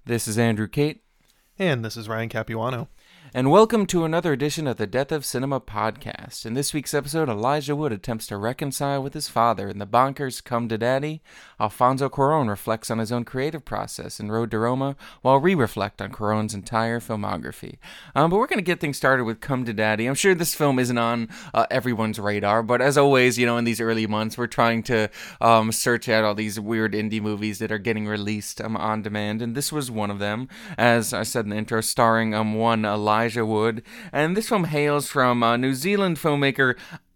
This is Andrew Cate, And this is Ryan Capuano. and welcome to another edition of the Death of Cinema podcast. In this week's episode, Elijah Wood attempts to reconcile with his father in the bonkers Come to Daddy. Alfonso Cuarón reflects on his own creative process in Road to Roma, while we reflect on Cuarón's entire filmography. But we're going to get things started with Come to Daddy. I'm sure this film isn't on everyone's radar, but as always, in these early months, we're trying to search out all these weird indie movies that are getting released on demand, and this was one of them, as I said in the intro, starring one Elijah Wood. And this film hails from New Zealand filmmaker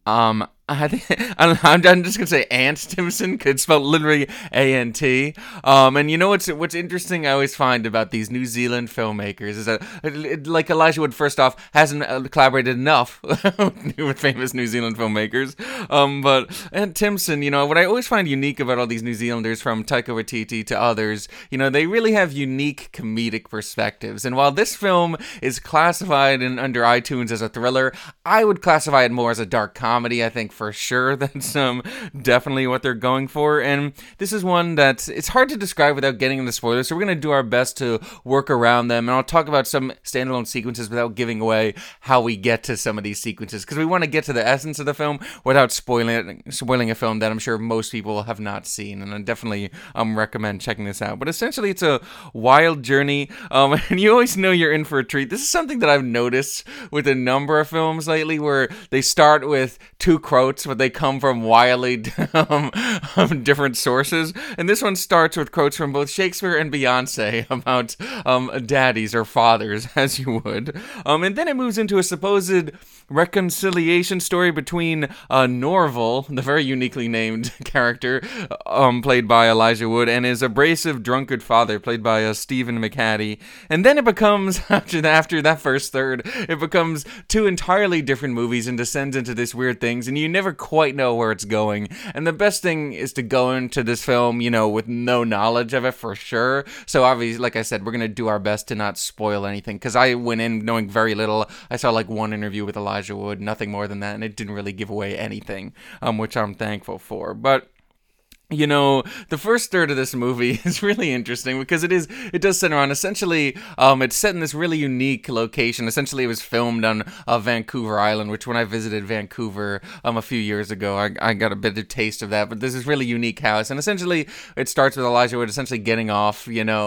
I'm just gonna say Ant Timpson, because it's spelled literally A-N-T. And you know what's interesting I always find about these New Zealand filmmakers is that, like Elijah Wood, first off, hasn't collaborated enough with famous New Zealand filmmakers. But Ant Timpson, what I always find unique about all these New Zealanders, from Taika Waititi to others, they really have unique comedic perspectives. And while this film is classified under iTunes as a thriller, I would classify it more as a dark comedy. I think for sure that's definitely what they're going for. And this is one that it's hard to describe without getting into spoilers, so we're going to do our best to work around them, and I'll talk about some standalone sequences without giving away how we get to some of these sequences, because we want to get to the essence of the film without spoiling a film that I'm sure most people have not seen, and I definitely recommend checking this out. But essentially, it's a wild journey, and you always know you're in for a treat. This is something that I've noticed with a number of films lately, where they start with two quotes, but they come from wildly different sources. And this one starts with quotes from both Shakespeare and Beyonce about daddies or fathers, as you would. And then it moves into a supposed reconciliation story between Norval, the very uniquely named character, played by Elijah Wood, and his abrasive drunkard father, played by Stephen McHattie. And then it becomes, after that first third, it becomes two entirely different movies and descends into this weird things, and you never quite know where it's going. And the best thing is to go into this film, with no knowledge of it for sure. So obviously, like I said, we're going to do our best to not spoil anything, because I went in knowing very little. I saw like one interview with Elijah Wood, nothing more than that, and it didn't really give away anything, which I'm thankful for. But the first third of this movie is really interesting, because it does center on, essentially, it's set in this really unique location. Essentially, it was filmed on Vancouver Island, which when I visited Vancouver a few years ago, I got a bit of taste of that. But this is really unique house, and essentially, it starts with Elijah Wood essentially getting off,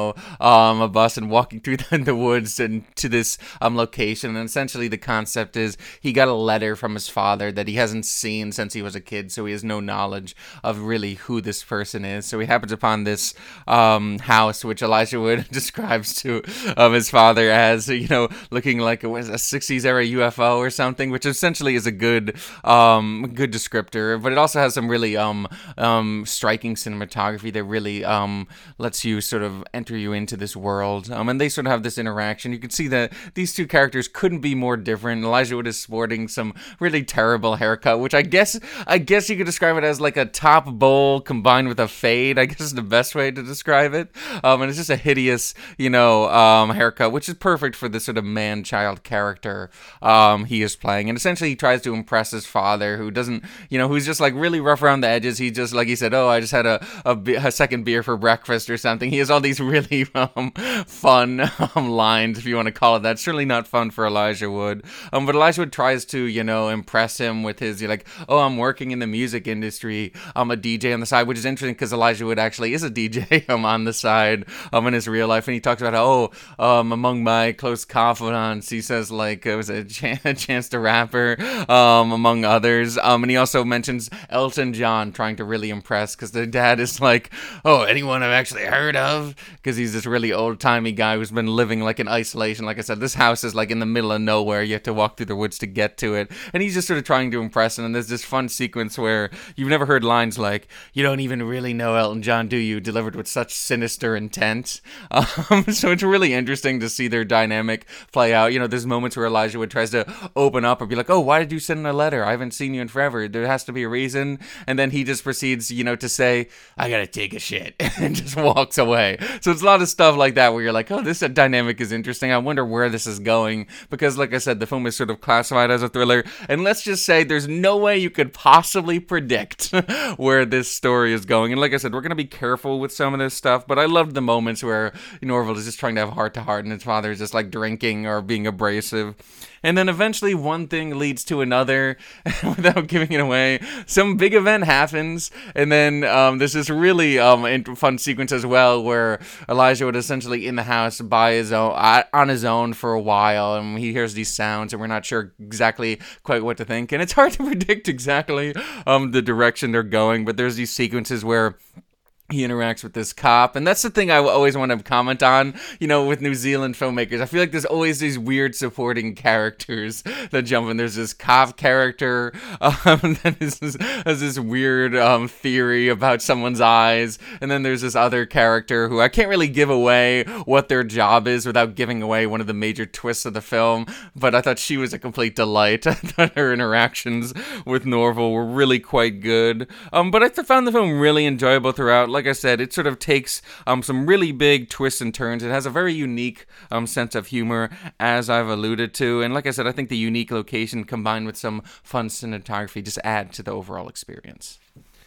a bus and walking through the woods and to this location. And essentially, the concept is he got a letter from his father that he hasn't seen since he was a kid, so he has no knowledge of really who this person is. So he happens upon this house, which Elijah Wood describes to his father as, looking like a 60s era UFO or something, which essentially is a good descriptor. But it also has some really striking cinematography that really lets you sort of enter you into this world. And they sort of have this interaction. You can see that these two characters couldn't be more different. Elijah Wood is sporting some really terrible haircut, which I guess you could describe it as like a top bowl combined with a fade, I guess is the best way to describe it. And it's just a hideous, haircut, which is perfect for this sort of man-child character he is playing. And essentially he tries to impress his father, who doesn't, who's just like really rough around the edges. He just, like he said, I just had a second beer for breakfast or something. He has all these really fun lines, if you want to call it that. Certainly not fun for Elijah Wood. But Elijah Wood tries to, impress him with his, I'm working in the music industry. I'm a DJ on the side, which is interesting because Elijah Wood actually is a DJ on the side in his real life. And he talks about among my close confidants, he says like it was a Chance the Rapper, among others. And he also mentions Elton John, trying to really impress, because the dad is like, anyone I've actually heard of, because he's this really old-timey guy who's been living like in isolation. Like I said, this house is like in the middle of nowhere. You have to walk through the woods to get to it. And he's just sort of trying to impress him. And there's this fun sequence where you've never heard lines like, "You don't even really know Elton John, do you?" delivered with such sinister intent. So it's really interesting to see their dynamic play out. There's moments where Elijah Wood tries to open up or be like, why did you send a letter? I haven't seen you in forever. There has to be a reason. And then he just proceeds, to say, "I gotta take a shit," and just walks away. So it's a lot of stuff like that where you're like, this dynamic is interesting. I wonder where this is going, because like I said, the film is sort of classified as a thriller. And let's just say there's no way you could possibly predict where this story story is going. And like I said, we're going to be careful with some of this stuff, but I loved the moments where Norval is just trying to have heart-to-heart and his father is just like drinking or being abrasive. And then eventually one thing leads to another without giving it away. Some big event happens, and then there's this really fun sequence as well where Elijah Wood is essentially in the house by his own, on his own for a while, and he hears these sounds, and we're not sure exactly quite what to think. And it's hard to predict exactly the direction they're going, but there's these sequences where he interacts with this cop, and that's the thing I always want to comment on, with New Zealand filmmakers. I feel like there's always these weird supporting characters that jump in. There's this cop character that has this weird theory about someone's eyes, and then there's this other character who I can't really give away what their job is without giving away one of the major twists of the film, but I thought she was a complete delight. I thought her interactions with Norval were really quite good, but I found the film really enjoyable throughout. Like I said, it sort of takes some really big twists and turns. It has a very unique sense of humor, as I've alluded to. And like I said, I think the unique location combined with some fun cinematography just add to the overall experience.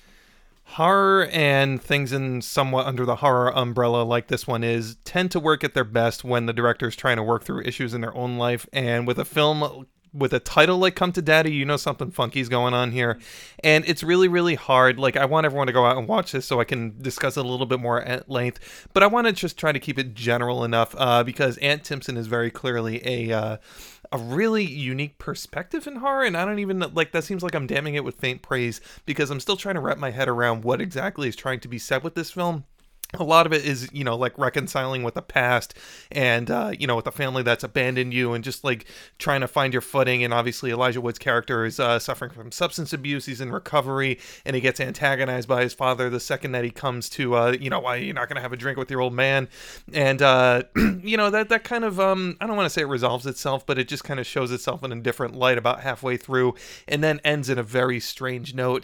Horror and things in somewhat under the horror umbrella like this one tend to work at their best when the director's trying to work through issues in their own life. And with a film with a title like Come to Daddy, something funky's going on here. And it's really, really hard. Like, I want everyone to go out and watch this so I can discuss it a little bit more at length. But I want to just try to keep it general enough because Ant Timpson is very clearly a really unique perspective in horror. And I don't even, that seems like I'm damning it with faint praise because I'm still trying to wrap my head around what exactly is trying to be said with this film. A lot of it is, reconciling with the past and, with the family that's abandoned you and just, trying to find your footing. And obviously Elijah Wood's character is suffering from substance abuse. He's in recovery and he gets antagonized by his father the second that he comes to, why you're not going to have a drink with your old man. And, that kind of, I don't want to say it resolves itself, but it just kind of shows itself in a different light about halfway through and then ends in a very strange note.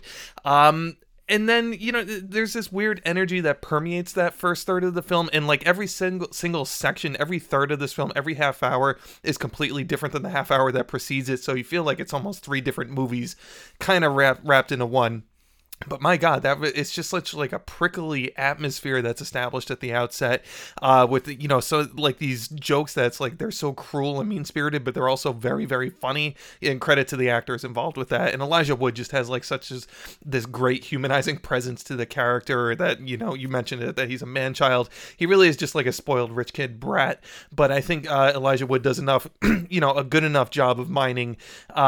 And then, there's this weird energy that permeates that first third of the film. And every single section, every third of this film, every half hour is completely different than the half hour that precedes it. So you feel like it's almost three different movies kind of wrapped into one. But my God, it's just such a prickly atmosphere that's established at the outset with, these jokes that's they're so cruel and mean-spirited, but they're also very, very funny, and credit to the actors involved with that. And Elijah Wood just has this great humanizing presence to the character that, you mentioned it, that he's a man-child. He really is just a spoiled rich kid brat. But I think Elijah Wood does enough, a good enough job of mining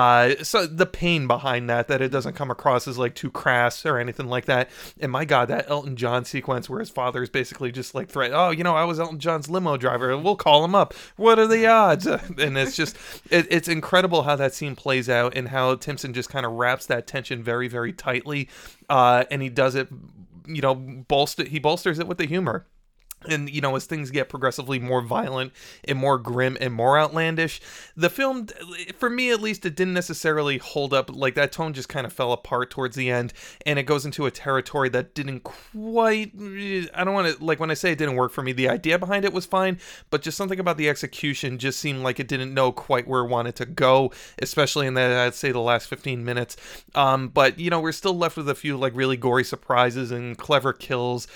so the pain behind that it doesn't come across as too crass or anything like that. And my God, that Elton John sequence where his father is basically just threat, I was Elton John's limo driver, we'll call him up, what are the odds? And it's just it's incredible how that scene plays out and how Timpson just kind of wraps that tension very, very tightly, and he does it, he bolsters it with the humor. And, as things get progressively more violent and more grim and more outlandish, the film, for me at least, it didn't necessarily hold up. That tone just kind of fell apart towards the end, and it goes into a territory that didn't quite, I don't want to, when I say it didn't work for me, the idea behind it was fine, but just something about the execution just seemed like it didn't know quite where it wanted to go, especially in I'd say the last 15 minutes. But, we're still left with a few, really gory surprises and clever kills.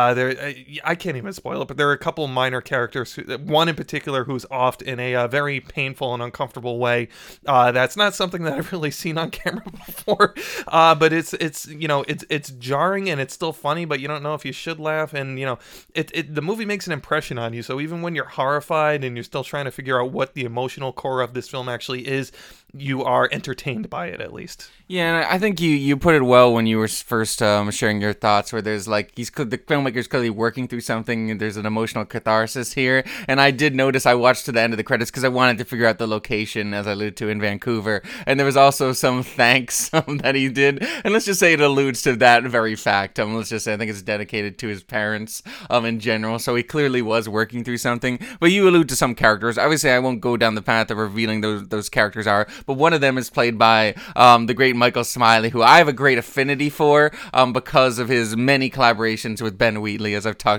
I can't even spoil it, but there are a couple minor characters, one in particular who's offed in a very painful and uncomfortable way. That's not something that I've really seen on camera before, but it's jarring and it's still funny, but you don't know if you should laugh. And the movie makes an impression on you, so even when you're horrified and you're still trying to figure out what the emotional core of this film actually is, you are entertained by it, at least. Yeah, and I think you put it well when you were first sharing your thoughts, where there's the filmmaker's clearly working through something, and there's an emotional catharsis here. And I did notice, I watched to the end of the credits because I wanted to figure out the location, as I alluded to, in Vancouver. And there was also some thanks that he did. And let's just say it alludes to that very fact. Let's just say I think it's dedicated to his parents in general. So he clearly was working through something. But you allude to some characters. Obviously, I won't go down the path of revealing those characters are. But one of them is played by the great Michael Smiley, who I have a great affinity for because of his many collaborations with Ben Wheatley, as I've talked about before.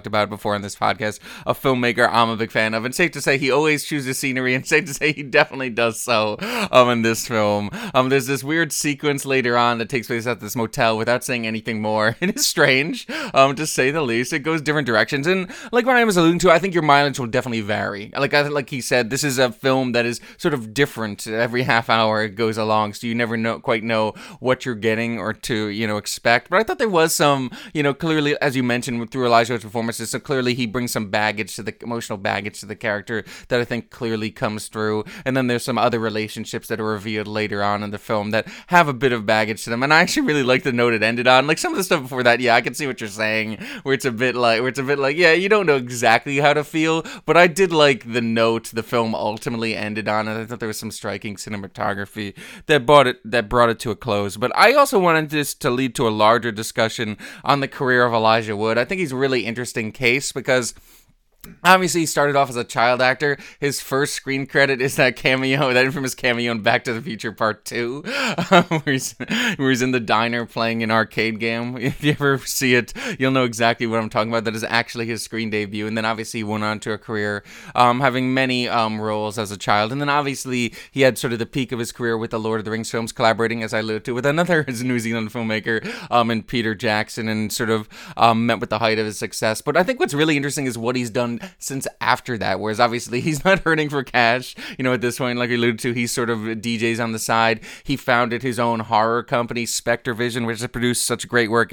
before on this podcast, a filmmaker I'm a big fan of, and safe to say he always chooses scenery, and safe to say he definitely does so in this film. There's this weird sequence later on that takes place at this motel without saying anything more. It is strange, to say the least. It goes different directions, and like Ryan was alluding to, I think your mileage will definitely vary. Like he said, this is a film that is sort of different every half hour it goes along, so you never quite know what you're getting or to, expect. But I thought there was some, clearly, as you mentioned, through Elijah Wood's performances, so clearly he brings some emotional baggage to the character that I think clearly comes through. And then there's some other relationships that are revealed later on in the film that have a bit of baggage to them. And I actually really like the note it ended on. Like some of the stuff before that, yeah, I can see what you're saying, where it's a bit like, yeah, you don't know exactly how to feel, but I did like the note the film ultimately ended on, and I thought there was some striking cinematography that brought it to a close. But I also wanted this to lead to a larger discussion on the career of Elijah Wood. I think he's a really interesting case because obviously, he started off as a child actor. His first screen credit is that infamous cameo in Back to the Future Part 2, where he's in the diner playing an arcade game. If you ever see it, you'll know exactly what I'm talking about. That is actually his screen debut. And then obviously he went on to a career having many roles as a child. And then obviously he had sort of the peak of his career with the Lord of the Rings films, collaborating, as I alluded to, with another New Zealand filmmaker in Peter Jackson, and sort of met with the height of his success. But I think what's really interesting is what he's done since after that, whereas obviously he's not hurting for cash, at this point, like I alluded to, he sort of DJs on the side. He founded his own horror company, Spectre Vision, which has produced such great work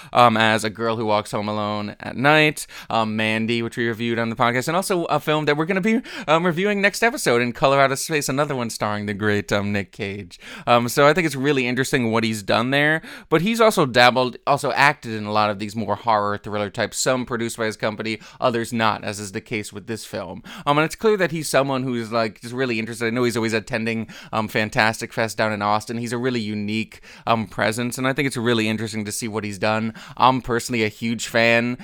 as A Girl Who Walks Home Alone at Night, Mandy, which we reviewed on the podcast, and also a film that we're going to be reviewing next episode, In Color Out of Space, another one starring the great Nick Cage. So I think it's really interesting what he's done there, but he's also acted in a lot of these more horror thriller types, some produced by his company, others not, as is the case with this film. And it's clear that he's someone who's like just really interested. I know he's always attending Fantastic Fest down in Austin. He's a really unique presence, and I think it's really interesting to see what he's done. I'm personally a huge fan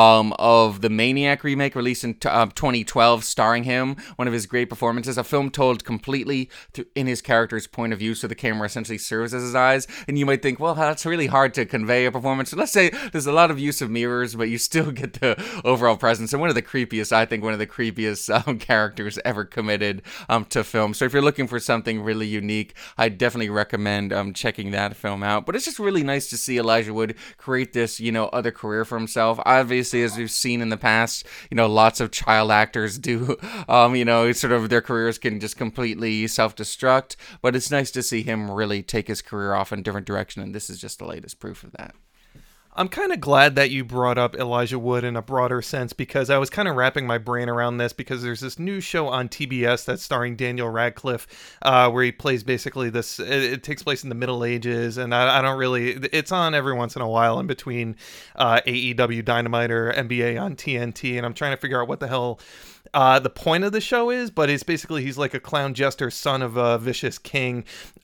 of the Maniac remake released in 2012, starring him, one of his great performances, a film told completely in his character's point of view, so the camera essentially serves as his eyes. And you might think, well, that's really hard to convey a performance. So let's say there's a lot of use of mirrors, but you still get the overall presence. And one of the creepiest characters ever committed to film. So if you're looking for something really unique, I definitely recommend checking that film out. But it's just really nice to see Elijah Wood create this, other career for himself. Obviously, as we've seen in the past, lots of child actors do, sort of their careers can just completely self-destruct. But it's nice to see him really take his career off in a different direction, and this is just the latest proof of that. I'm kind of glad that you brought up Elijah Wood in a broader sense, because I was kind of wrapping my brain around this, because there's this new show on TBS that's starring Daniel Radcliffe, where he plays basically this, it takes place in the Middle Ages, and I don't really, it's on every once in a while in between AEW Dynamite or NBA on TNT, and I'm trying to figure out what the hell the point of the show is, but it's basically he's like a clown jester, son of a vicious king,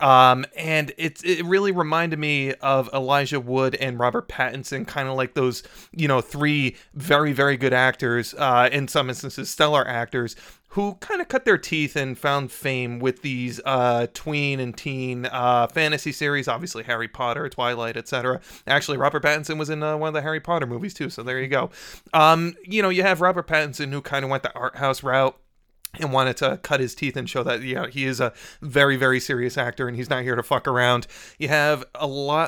and it really reminded me of Elijah Wood and Robert Pattinson, kind of like those three very, very good actors, in some instances stellar actors, who kind of cut their teeth and found fame with these tween and teen fantasy series, obviously Harry Potter, Twilight, etc. Actually, Robert Pattinson was in one of the Harry Potter movies too, so there you go. You have Robert Pattinson, who kind of went the art house route and wanted to cut his teeth and show that he is a very, very serious actor and he's not here to fuck around. You have a lot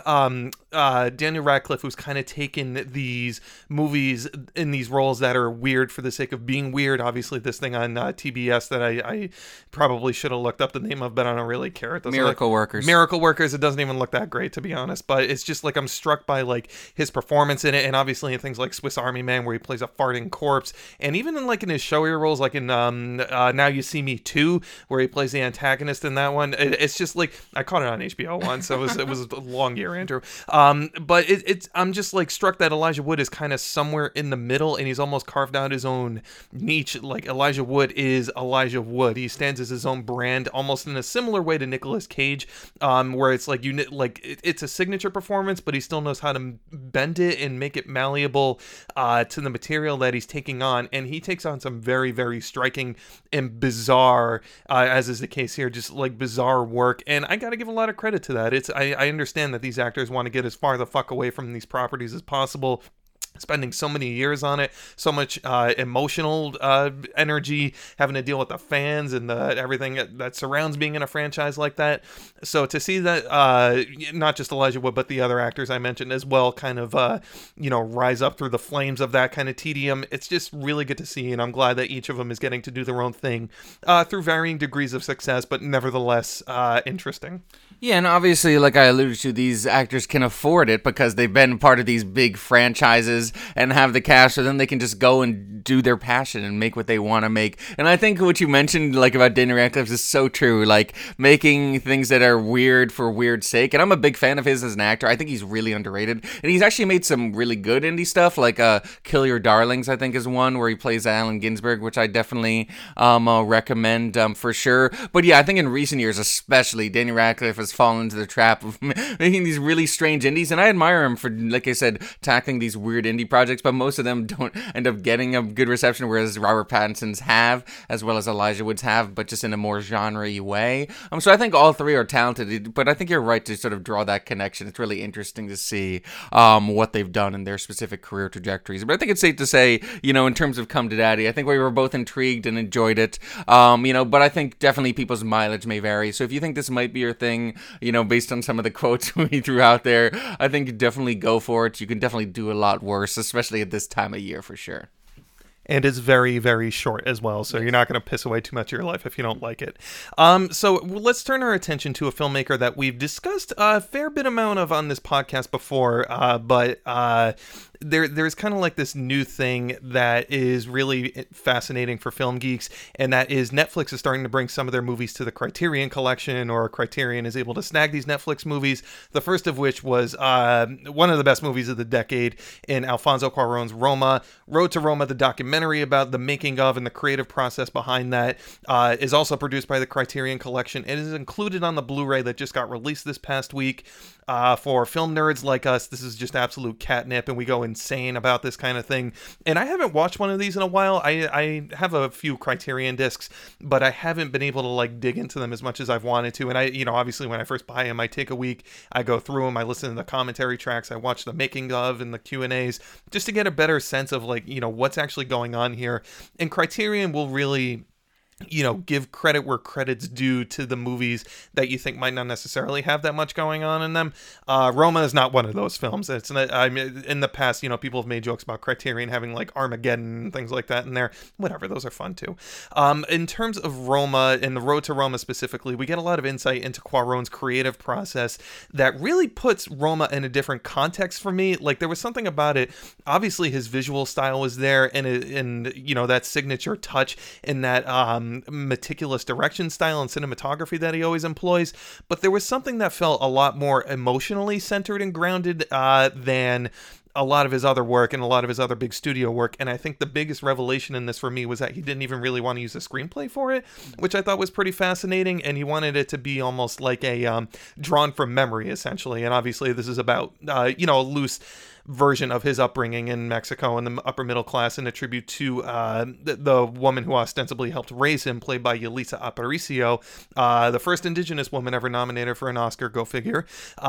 Daniel Radcliffe, who's kind of taken these movies in these roles that are weird for the sake of being weird. Obviously, this thing on TBS that I probably should have looked up the name of, but I don't really care. Miracle Workers. Miracle Workers. It doesn't even look that great, to be honest. But it's just like I'm struck by like his performance in it, and obviously in things like Swiss Army Man, where he plays a farting corpse, and even in his showier roles, like in Now You See Me 2, where he plays the antagonist in that one. It's just like, I caught it on HBO once, so it was a long year, Andrew. But I'm just like struck that Elijah Wood is kind of somewhere in the middle, and he's almost carved out his own niche. Like, Elijah Wood is Elijah Wood. He stands as his own brand, almost in a similar way to Nicolas Cage, where it's like it's a signature performance, but he still knows how to bend it and make it malleable to the material that he's taking on, and he takes on some very, very striking and bizarre, as is the case here, just like bizarre work. And I gotta give a lot of credit to that. I understand that these actors want to get as far the fuck away from these properties as possible, spending so many years on it, so much emotional energy, having to deal with the fans and everything that surrounds being in a franchise like that. So to see that, not just Elijah Wood, but the other actors I mentioned as well, kind of, rise up through the flames of that kind of tedium, it's just really good to see. And I'm glad that each of them is getting to do their own thing through varying degrees of success, but nevertheless interesting. Yeah, and obviously, like I alluded to, these actors can afford it because they've been part of these big franchises and have the cash, so then they can just go and do their passion and make what they want to make. And I think what you mentioned, like, about Daniel Radcliffe is so true, like, making things that are weird for weird's sake. And I'm a big fan of his as an actor. I think he's really underrated. And he's actually made some really good indie stuff, like Kill Your Darlings, I think, is one where he plays Allen Ginsberg, which I definitely recommend for sure. But yeah, I think in recent years especially, Daniel Radcliffe has fallen into the trap of making these really strange indies, and I admire him for, like I said, tackling these weird indie projects, but most of them don't end up getting a good reception, whereas Robert Pattinson's have, as well as Elijah Wood's have, but just in a more genre-y way. So I think all three are talented, but I think you're right to sort of draw that connection. It's really interesting to see what they've done in their specific career trajectories. But I think it's safe to say, in terms of Come to Daddy, I think we were both intrigued and enjoyed it, but I think definitely people's mileage may vary. So if you think this might be your thing, based on some of the quotes we threw out there, I think definitely go for it. You can definitely do a lot worse, especially at this time of year for sure. And it's very, very short as well, so you're not going to piss away too much of your life if you don't like it. So let's turn our attention to a filmmaker that we've discussed a fair bit amount of on this podcast before, but there's kind of like this new thing that is really fascinating for film geeks, and that is Netflix is starting to bring some of their movies to the Criterion Collection, or Criterion is able to snag these Netflix movies, the first of which was one of the best movies of the decade in Alfonso Cuarón's Roma. Road to Roma, the documentary about the making of and the creative process behind that, is also produced by the Criterion Collection. It is included on the Blu-ray that just got released this past week. For film nerds like us, this is just absolute catnip, and we go insane about this kind of thing. And I haven't watched one of these in a while. I have a few Criterion discs, but I haven't been able to like dig into them as much as I've wanted to. And I, obviously when I first buy them, I take a week, I go through them, I listen to the commentary tracks, I watch the making of and the Q&As just to get a better sense of like, what's actually going on here. And Criterion will really give credit where credit's due to the movies that you think might not necessarily have that much going on in them. Roma is not one of those films. It's not, I mean, in the past, people have made jokes about Criterion having like Armageddon and things like that in there. Whatever, those are fun too. In terms of Roma and the Road to Roma specifically, we get a lot of insight into Cuarón's creative process that really puts Roma in a different context for me. Like there was something about it. Obviously, his visual style was there, and that signature touch and that meticulous direction style and cinematography that he always employs, but there was something that felt a lot more emotionally centered and grounded than a lot of his other work and a lot of his other big studio work. And I think the biggest revelation in this for me was that he didn't even really want to use a screenplay for it, which I thought was pretty fascinating. And he wanted it to be almost like a drawn from memory, essentially. And obviously this is about, a loose version of his upbringing in Mexico and the upper middle class, and a tribute to the woman who ostensibly helped raise him, played by Yalitza Aparicio, the first indigenous woman ever nominated for an Oscar, go figure.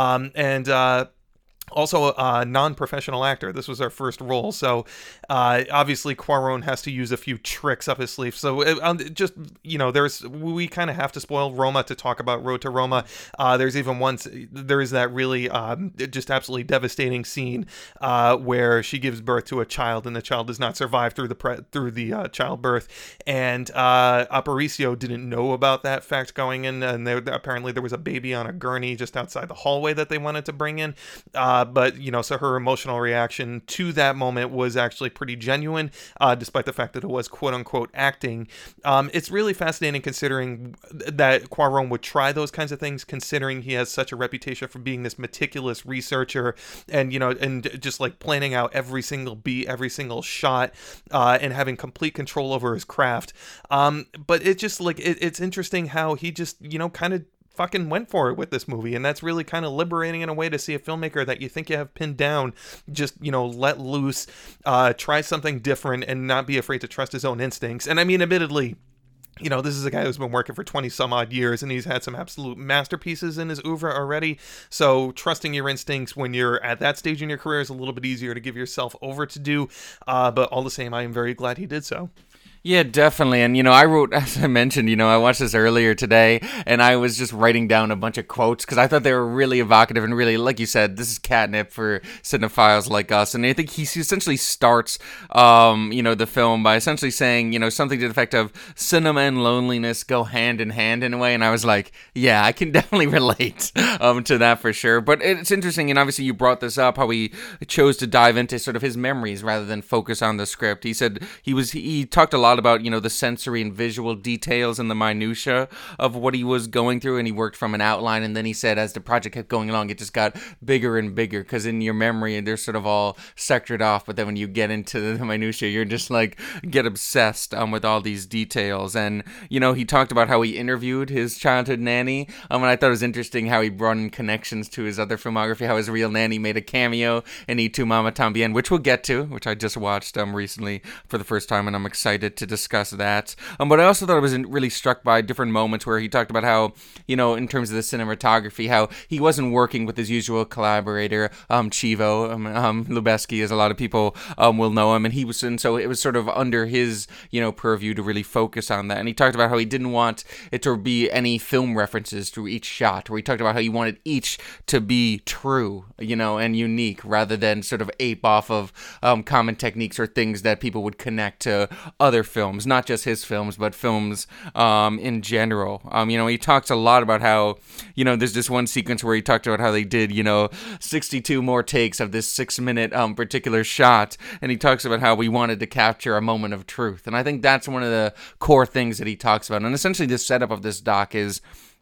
Also a non-professional actor. This was our first role, so obviously Cuarón has to use a few tricks up his sleeve. So we kind of have to spoil Roma to talk about Road to Roma. There is that really just absolutely devastating scene where she gives birth to a child, and the child does not survive through the childbirth. And Aparicio didn't know about that fact going in, and apparently there was a baby on a gurney just outside the hallway that they wanted to bring in. But so her emotional reaction to that moment was actually pretty genuine, despite the fact that it was quote unquote acting. It's really fascinating considering that Cuarón would try those kinds of things, considering he has such a reputation for being this meticulous researcher and, and just like planning out every single beat, every single shot, and having complete control over his craft. But it's just like, it's interesting how he just, kind of fucking went for it with this movie, and that's really kind of liberating in a way to see a filmmaker that you think you have pinned down just let loose, try something different and not be afraid to trust his own instincts. And I mean, admittedly, This is a guy who's been working for 20 some odd years, and he's had some absolute masterpieces in his oeuvre already. So trusting your instincts when you're at that stage in your career is a little bit easier to give yourself over to do. But all the same, I am very glad he did so. Yeah, definitely. And, I wrote, as I mentioned, I watched this earlier today, and I was just writing down a bunch of quotes because I thought they were really evocative and really, like you said, this is catnip for cinephiles like us. And I think he essentially starts, the film by essentially saying, something to the effect of cinema and loneliness go hand in hand in a way. And I was like, yeah, I can definitely relate to that for sure. But it's interesting, and obviously you brought this up, how he chose to dive into sort of his memories rather than focus on the script. He said he talked a lot about the sensory and visual details and the minutia of what he was going through, and he worked from an outline, and then he said as the project kept going along it just got bigger and bigger because in your memory they're sort of all sectored off, but then when you get into the minutia you're just like get obsessed with all these details. And he talked about how he interviewed his childhood nanny, and I thought it was interesting how he brought in connections to his other filmography, how his real nanny made a cameo in Y Tu Mama Tambien, which we'll get to, which I just watched recently for the first time, and I'm excited to discuss that. But I also thought I was really struck by different moments where he talked about how, in terms of the cinematography, how he wasn't working with his usual collaborator, Chivo Lubezki, as a lot of people will know him, and so it was sort of under his, purview to really focus on that. And he talked about how he didn't want it to be any film references through each shot, where he talked about how he wanted each to be true, and unique, rather than sort of ape off of common techniques or things that people would connect to other films, not just his films, but films in general. He talks a lot about how, there's this one sequence where he talked about how they did, 62 more takes of this 6-minute particular shot, and he talks about how we wanted to capture a moment of truth. And I think that's one of the core things that he talks about. And essentially the setup of this doc is,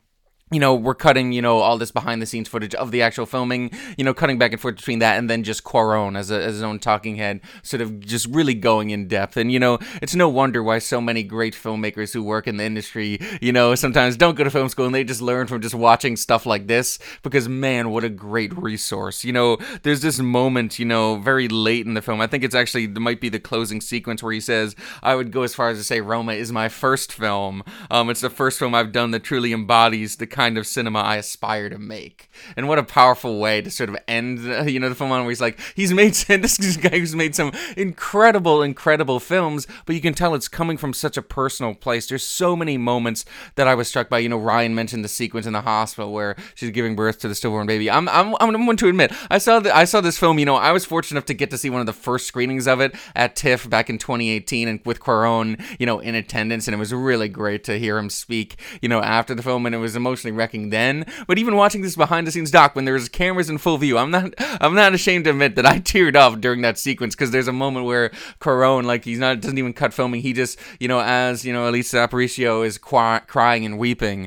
we're cutting, all this behind-the-scenes footage of the actual filming, cutting back and forth between that and then just Cuarón as his own talking head, sort of just really going in depth. And, it's no wonder why so many great filmmakers who work in the industry, sometimes don't go to film school and they just learn from just watching stuff like this, because, man, what a great resource. There's this moment, very late in the film. I think it might be the closing sequence where he says, I would go as far as to say Roma is my first film. It's the first film I've done that truly embodies the kind of cinema I aspire to make. And what a powerful way to sort of end, the film on, where he's made, this is a guy who's made some incredible films, but you can tell it's coming from such a personal place. There's so many moments that I was struck by. Ryan mentioned the sequence in the hospital where she's giving birth to the stillborn baby. I'm one to admit, I saw this film, I was fortunate enough to get to see one of the first screenings of it at TIFF back in 2018, and with Cuarón, in attendance, and it was really great to hear him speak, after the film, and it was emotionally wrecking then. But even watching this behind the scenes doc when there's cameras in full view, I'm not ashamed to admit that I teared up during that sequence, because there's a moment where Cuarón, doesn't even cut filming, he just, as Elisa Aparicio is crying and weeping,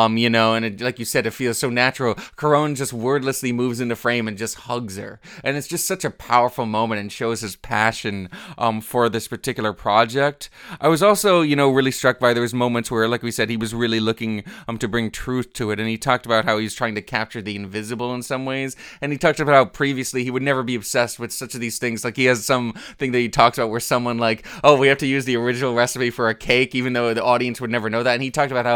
and it, like you said, it feels so natural. Cuarón just wordlessly moves into frame and just hugs her, and it's just such a powerful moment and shows his passion for this particular project. I was also, really struck by, there was moments where, like we said, he was really looking to bring truth to it, and he talked about how he's trying to capture the invisible in some ways, and he talked about how previously he would never be obsessed with such of these things. Like, he has something that he talks about where someone we have to use the original recipe for a cake, even though the audience would never know that. And he talked about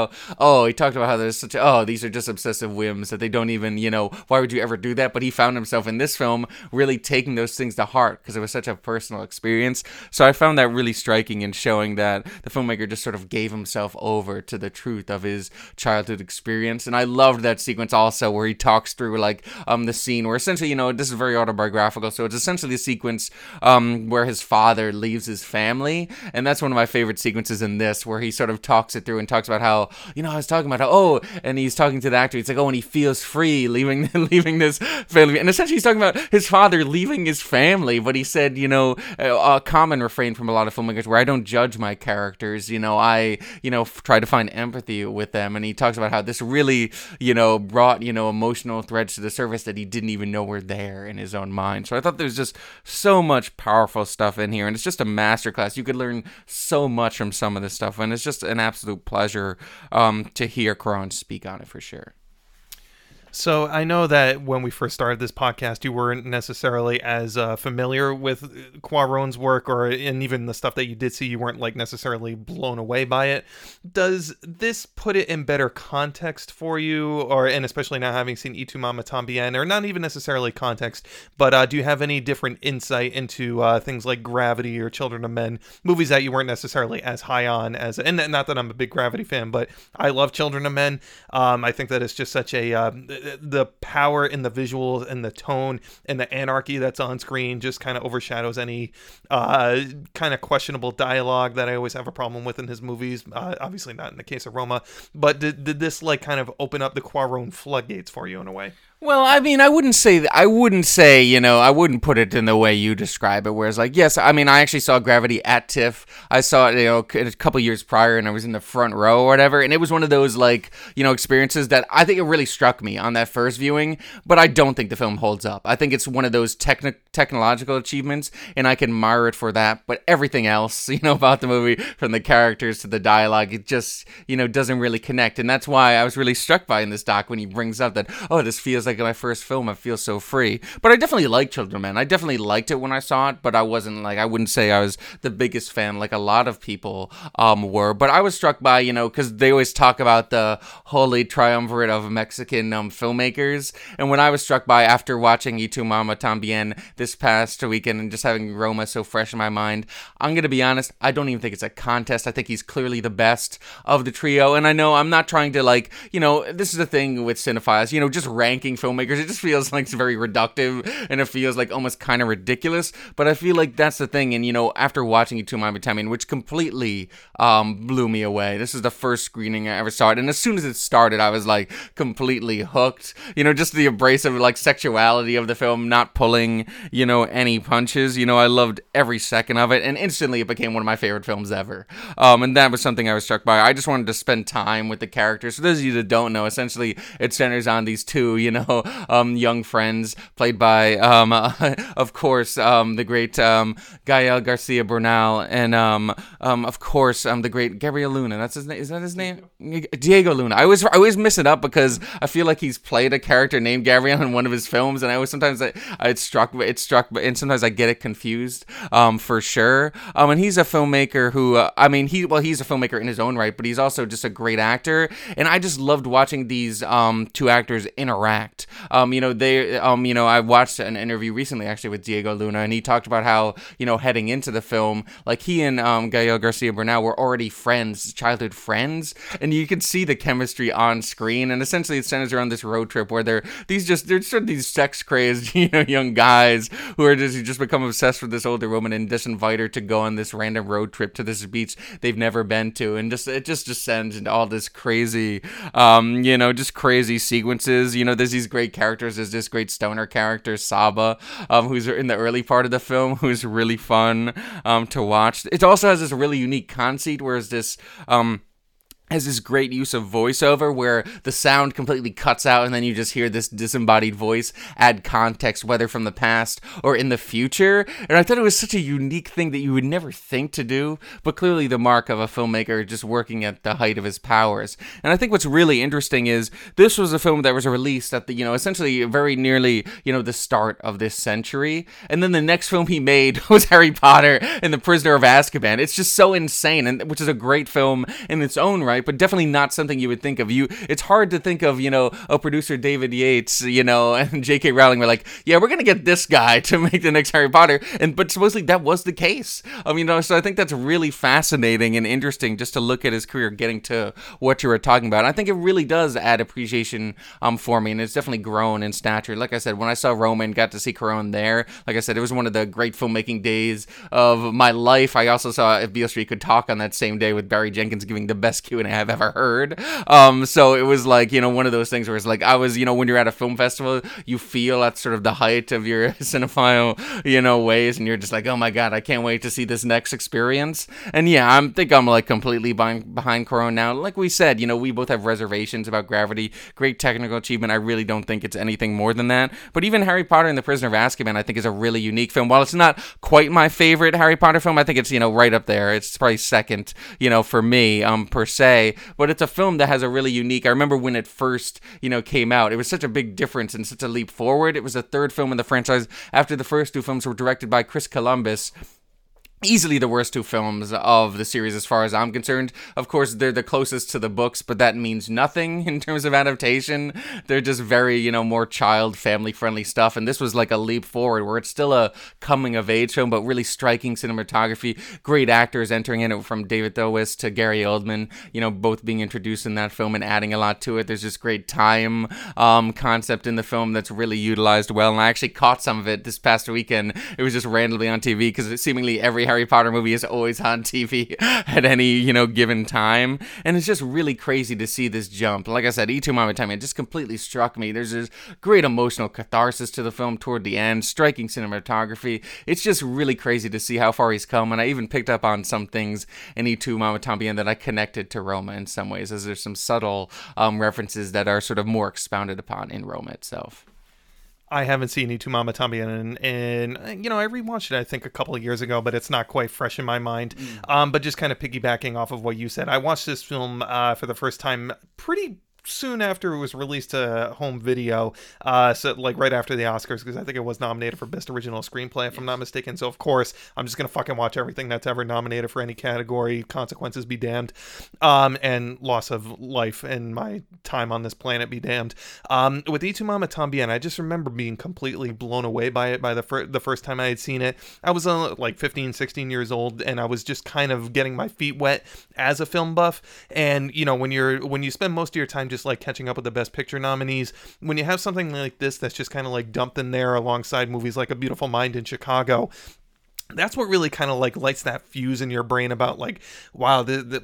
how there's such these are just obsessive whims that they don't even, why would you ever do that? But he found himself in this film really taking those things to heart because it was such a personal experience. So I found that really striking and showing that the filmmaker just sort of gave himself over to the truth of his childhood experience. And I loved that sequence also where he talks through the scene where essentially, this is very autobiographical, so it's essentially the sequence where his father leaves his family, and that's one of my favorite sequences in this, where he sort of talks it through and talks about how, I was talking about how, and he's talking to the actor, it's and he feels free leaving this family, and essentially he's talking about his father leaving his family, but he said, a common refrain from a lot of filmmakers where I don't judge my characters, I, try to find empathy with them, and he talks about how this really, brought, emotional threads to the surface that he didn't even know were there in his own mind. So I thought there's just so much powerful stuff in here, and it's just a masterclass. You could learn so much from some of this stuff, and it's just an absolute pleasure to hear Cuarón speak on it for sure. So I know that when we first started this podcast, you weren't necessarily as familiar with Cuarón's work, and even the stuff that you did see, you weren't like necessarily blown away by it. Does this put it in better context for you, and especially now having seen Y Tu Mamá También, or not even necessarily context, but do you have any different insight into things like Gravity or Children of Men, movies that you weren't necessarily as high on as, and not that I'm a big Gravity fan, but I love Children of Men. I think that it's just such a the power in the visuals and the tone and the anarchy that's on screen just kind of overshadows any kind of questionable dialogue that I always have a problem with in his movies. Obviously not in the case of Roma, but did this like kind of open up the Cuarón floodgates for you in a way? Well, I mean, I wouldn't say, I wouldn't put it in the way you describe it, whereas, like, yes, I mean, I actually saw Gravity at TIFF. I saw it, a couple years prior, and I was in the front row or whatever, and it was one of those, like, experiences that I think it really struck me on that first viewing, but I don't think the film holds up. I think it's one of those technological achievements, and I can admire it for that, but everything else, about the movie, from the characters to the dialogue, it just, doesn't really connect, and that's why I was really struck by in this doc when he brings up that, oh, this feels like my first film. I feel so free. But I definitely liked Children of Men. I definitely liked it when I saw it, but I wouldn't say I was the biggest fan like a lot of people were. But I was struck by, because they always talk about the holy triumvirate of Mexican filmmakers. And when I was struck by, after watching Y Tu Mamá También this past weekend and just having Roma so fresh in my mind, I'm going to be honest, I don't even think it's a contest. I think he's clearly the best of the trio. And I know I'm not trying to this is the thing with cinephiles, just ranking filmmakers, it just feels like it's very reductive, and it feels like almost kind of ridiculous, but I feel like that's the thing. And after watching Y Tu Mamá También, which completely blew me away, this is the first screening I ever saw it, and as soon as it started, I was like completely hooked. Just the embrace of like sexuality of the film, not pulling any punches. I loved every second of it, and instantly it became one of my favorite films ever. And that was something I was struck by. I just wanted to spend time with the characters. For those of you that don't know, essentially it centers on these two young friends, played by, of course, the great Gael Garcia Bernal, and of course, the great Gabriel Luna. That's his name. Is that his name? Diego Luna. I always mess it up because I feel like he's played a character named Gabriel in one of his films, and I always sometimes and sometimes I get it confused. For sure. And he's a filmmaker who, he's a filmmaker in his own right, but he's also just a great actor, and I just loved watching these two actors interact. I watched an interview recently actually with Diego Luna, and he talked about how, heading into the film, like he and Gael Garcia Bernal were already friends, childhood friends, and you could see the chemistry on screen, and essentially it centers around this road trip where they're sort of these sex crazed, young guys who are just become obsessed with this older woman and just invite her to go on this random road trip to this beach they've never been to, and it just descends into all this crazy, just crazy sequences. There's these great characters. There's this great stoner character, Saba, who's in the early part of the film, who's really fun to watch. It also has this really unique conceit, whereas this has this great use of voiceover where the sound completely cuts out and then you just hear this disembodied voice add context, whether from the past or in the future. And I thought it was such a unique thing that you would never think to do, but clearly the mark of a filmmaker just working at the height of his powers. And I think what's really interesting is this was a film that was released at the, essentially very nearly, the start of this century. And then the next film he made was Harry Potter and the Prisoner of Azkaban. It's just so insane, and which is a great film in its own right, but definitely not something you would think of. It's hard to think of, a producer David Yates, and J.K. Rowling were like, yeah, we're gonna get this guy to make the next Harry Potter, but supposedly that was the case. So I think that's really fascinating and interesting just to look at his career getting to what you were talking about. I think it really does add appreciation for me, and it's definitely grown in stature. Like I said, when I saw Roma and got to see Cuarón there, like I said, it was one of the great filmmaking days of my life. I also saw If Beale Street Could Talk on that same day with Barry Jenkins giving the best Q&A I've ever heard. So it was like, one of those things where it's like, I was, when you're at a film festival, you feel at sort of the height of your cinephile, ways, and you're just like, oh my God, I can't wait to see this next experience. And yeah, I think I'm like completely behind Cuarón now. Like we said, we both have reservations about Gravity. Great technical achievement. I really don't think it's anything more than that. But even Harry Potter and the Prisoner of Azkaban, I think, is a really unique film. While it's not quite my favorite Harry Potter film, I think it's, right up there. It's probably second, for me, per se. say, but it's a film that has a really unique. I remember when it first, came out, it was such a big difference and such a leap forward. It was the third film in the franchise after the first two films were directed by Chris Columbus. Easily the worst two films of the series as far as I'm concerned. Of course, they're the closest to the books, but that means nothing in terms of adaptation. They're just very, more child, family-friendly stuff, and this was like a leap forward where it's still a coming-of-age film, but really striking cinematography, great actors entering in it from David Thewlis to Gary Oldman, both being introduced in that film and adding a lot to it. There's this great time concept in the film that's really utilized well, and I actually caught some of it this past weekend. It was just randomly on TV, because seemingly every Harry Potter movie is always on TV at any, given time. And it's just really crazy to see this jump. Like I said, Y Tu Mamá También just completely struck me. There's this great emotional catharsis to the film toward the end, striking cinematography. It's just really crazy to see how far he's come. And I even picked up on some things in Y Tu Mamá También that I connected to Roma in some ways, as there's some subtle references that are sort of more expounded upon in Roma itself. I haven't seen Y Tu Mamá También, and I rewatched it, I think, a couple of years ago, but it's not quite fresh in my mind. But just kind of piggybacking off of what you said, I watched this film for the first time pretty soon after it was released to home video, so like right after the Oscars, because I think it was nominated for Best Original Screenplay, if I'm not mistaken. So of course I'm just gonna fucking watch everything that's ever nominated for any category, consequences be damned, and loss of life and my time on this planet be damned. With Y Tu Mamá También, I just remember being completely blown away by it by the first time I had seen it. I was like 15, 16 years old, and I was just kind of getting my feet wet as a film buff. And when you spend most of your time just like catching up with the Best Picture nominees, when you have something like this that's just kind of like dumped in there alongside movies like A Beautiful Mind in Chicago, that's what really kind of like lights that fuse in your brain about like, wow,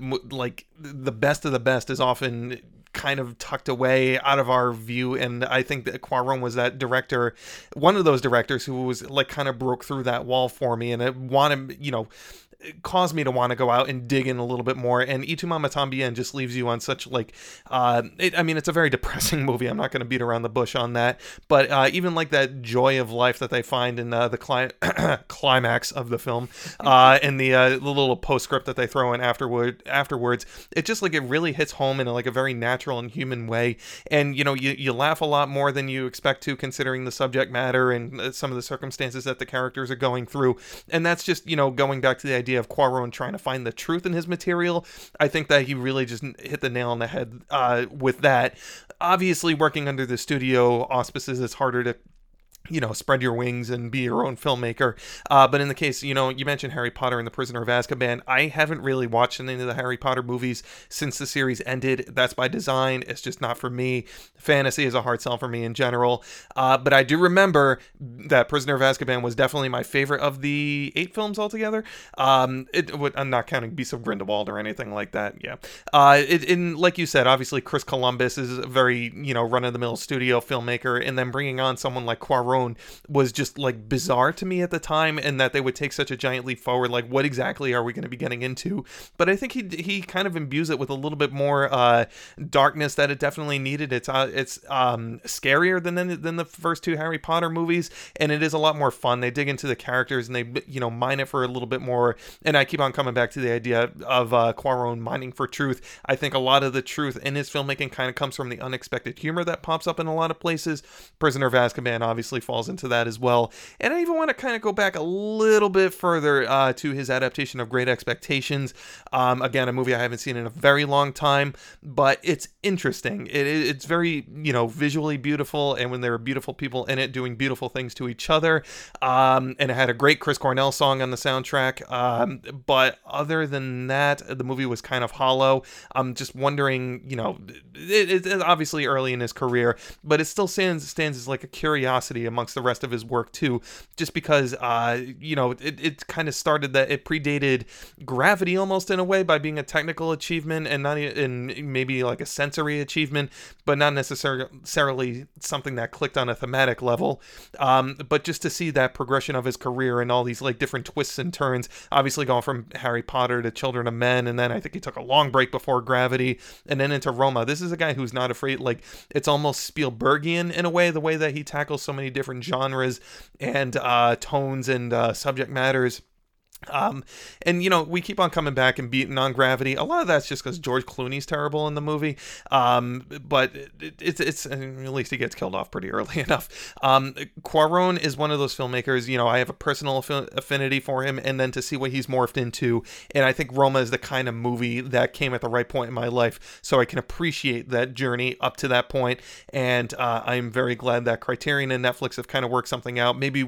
the best of the best is often kind of tucked away out of our view. And I think that Cuarón was that director, one of those directors who was like kind of broke through that wall for me, and it wanted, caused me to want to go out and dig in a little bit more. And Y Tu Mamá También just leaves you on such like it's a very depressing movie. I'm not going to beat around the bush on that, but even like that joy of life that they find in the climax of the film, and the little postscript that they throw in afterwards, it just like it really hits home in like a very natural and human way. And you laugh a lot more than you expect to, considering the subject matter and some of the circumstances that the characters are going through. And that's just going back to the idea of Cuarón trying to find the truth in his material. I think that he really just hit the nail on the head with that. Obviously, working under the studio auspices, it's harder to spread your wings and be your own filmmaker. But in the case, you mentioned Harry Potter and the Prisoner of Azkaban. I haven't really watched any of the Harry Potter movies since the series ended. That's by design. It's just not for me. Fantasy is a hard sell for me in general. But I do remember that Prisoner of Azkaban was definitely my favorite of the 8 films altogether. I'm not counting Beasts of Grindelwald or anything like that. Yeah. Like you said, obviously Chris Columbus is a very, run-of-the-mill studio filmmaker, and then bringing on someone like Cuarón was just like bizarre to me at the time, and that they would take such a giant leap forward. Like, what exactly are we going to be getting into? But I think he kind of imbues it with a little bit more darkness that it definitely needed. It's scarier than the first 2 Harry Potter movies, and it is a lot more fun. They dig into the characters and they mine it for a little bit more. And I keep on coming back to the idea of Cuarón mining for truth. I think a lot of the truth in his filmmaking kind of comes from the unexpected humor that pops up in a lot of places. Prisoner of Azkaban obviously falls into that as well. And I even want to kind of go back a little bit further to his adaptation of Great Expectations. Again, a movie I haven't seen in a very long time, but it's interesting. It's very, visually beautiful, and when there are beautiful people in it doing beautiful things to each other. And it had a great Chris Cornell song on the soundtrack. But other than that, the movie was kind of hollow. I'm just wondering, it's obviously early in his career, but it still stands as like a curiosity amongst the rest of his work too, just because it kind of started that it predated Gravity almost in a way by being a technical achievement and not in maybe like a sensory achievement, but not necessarily something that clicked on a thematic level. But just to see that progression of his career and all these like different twists and turns, obviously going from Harry Potter to Children of Men, and then I think he took a long break before Gravity, and then into Roma. This is a guy who's not afraid, like it's almost Spielbergian in a way, the way that he tackles so many different genres and tones and subject matters. And we keep on coming back and beating on Gravity. A lot of that's just because George Clooney's terrible in the movie. But it's and at least he gets killed off pretty early enough. Cuarón is one of those filmmakers. I have a personal affinity for him, and then to see what he's morphed into, and I think Roma is the kind of movie that came at the right point in my life, so I can appreciate that journey up to that point. And I'm very glad that Criterion and Netflix have kind of worked something out. Maybe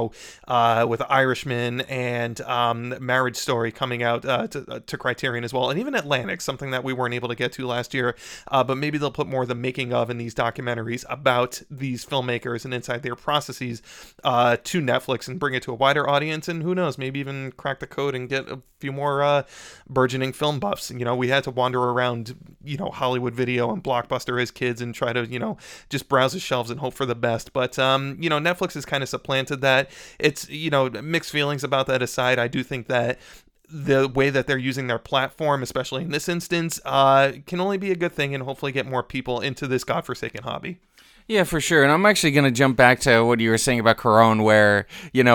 with Irishman and Marriage Story coming out to Criterion as well, and even Atlantic, something that we weren't able to get to last year, but maybe they'll put more of the making of in these documentaries about these filmmakers and inside their processes to Netflix and bring it to a wider audience, and who knows, maybe even crack the code and get a few more burgeoning film buffs. We had to wander around Hollywood Video and Blockbuster as kids and try to just browse the shelves and hope for the best, but Netflix has kind of supplanted that. It's mixed feelings about that aside, I do think that the way that they're using their platform, especially in this instance, can only be a good thing and hopefully get more people into this godforsaken hobby. Yeah, for sure. And I'm actually going to jump back to what you were saying about Cuarón, where,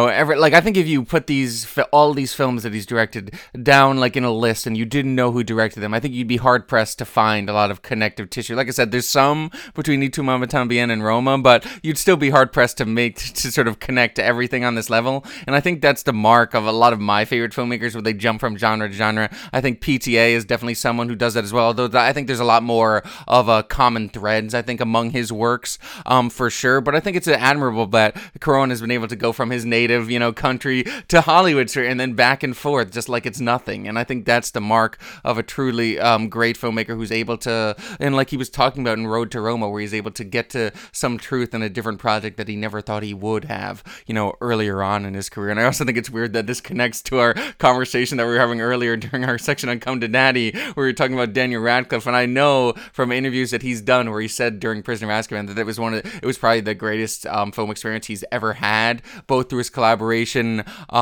I think if you put all these films that he's directed down, in a list and you didn't know who directed them, I think you'd be hard-pressed to find a lot of connective tissue. Like I said, there's some between Y Tu Mamá También and Roma, but you'd still be hard-pressed to sort of connect to everything on this level. And I think that's the mark of a lot of my favorite filmmakers, where they jump from genre to genre. I think PTA is definitely someone who does that as well, although I think there's a lot more of common threads, I think, among his works. For sure, but I think it's admirable that Cuarón has been able to go from his native, country to Hollywood, and then back and forth, just like it's nothing. And I think that's the mark of a truly great filmmaker who's able to, and like he was talking about in Road to Roma, where he's able to get to some truth in a different project that he never thought he would have, earlier on in his career. And I also think it's weird that this connects to our conversation that we were having earlier during our section on Come to Daddy, where we were talking about Daniel Radcliffe. And I know from interviews that he's done where he said during Prisoner of Azkaban that it was probably the greatest film experience he's ever had, both through his collaboration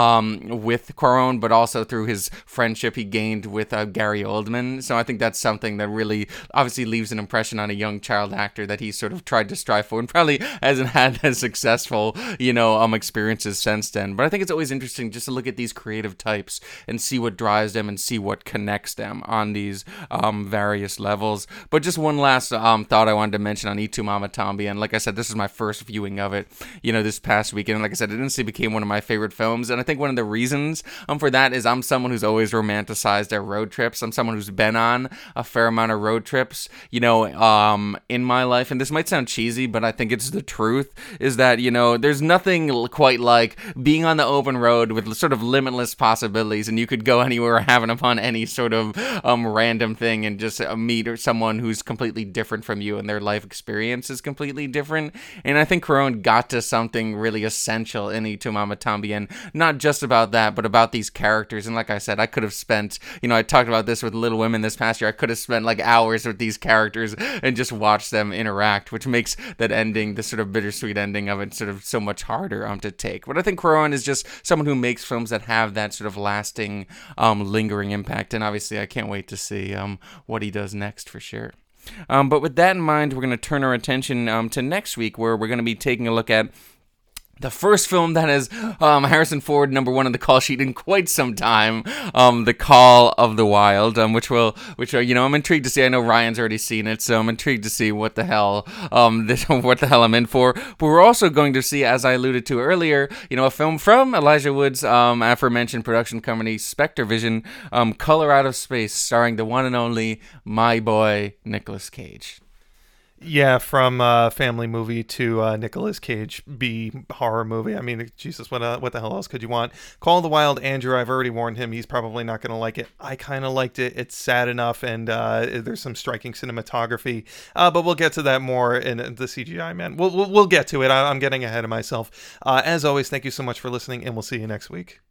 with Cuarón, but also through his friendship he gained with Gary Oldman. So I think that's something that really obviously leaves an impression on a young child actor that he sort of tried to strive for, and probably hasn't had as successful, experiences since then. But I think it's always interesting just to look at these creative types and see what drives them and see what connects them on these various levels. But just one last thought I wanted to mention on Y Tu Mamá También. Like I said, this is my first viewing of it, this past weekend. And like I said, it instantly became one of my favorite films. And I think one of the reasons for that is I'm someone who's always romanticized their road trips. I'm someone who's been on a fair amount of road trips, in my life. And this might sound cheesy, but I think it's the truth, is that, there's nothing quite like being on the open road with sort of limitless possibilities. And you could go anywhere, happen upon any sort of random thing, and just meet someone who's completely different from you, and their life experience is completely different. And I think Cuarón got to something really essential in Y Tu Mamá También, not just about that, but about these characters. And like I said, I could have spent, I talked about this with Little Women this past year, I could have spent hours with these characters and just watched them interact, which makes that ending, the sort of bittersweet ending of it, sort of so much harder to take. But I think Cuarón is just someone who makes films that have that sort of lasting, lingering impact. And obviously I can't wait to see what he does next, for sure. But with that in mind, we're going to turn our attention to next week, where we're going to be taking a look at the first film that has Harrison Ford number one on the call sheet in quite some time, The Call of the Wild, which I'm intrigued to see. I know Ryan's already seen it, so I'm intrigued to see what the hell I'm in for. But we're also going to see, as I alluded to earlier, a film from Elijah Wood's aforementioned production company, Spectre Vision, Color Out of Space, starring the one and only my boy Nicolas Cage. Yeah, from family movie to Nicolas Cage B horror movie. I mean, Jesus, what the hell else could you want? Call of the Wild, Andrew, I've already warned him. He's probably not going to like it. I kind of liked it. It's sad enough, and there's some striking cinematography. But we'll get to that more in the CGI, man. We'll get to it. I'm getting ahead of myself. As always, thank you so much for listening, and we'll see you next week.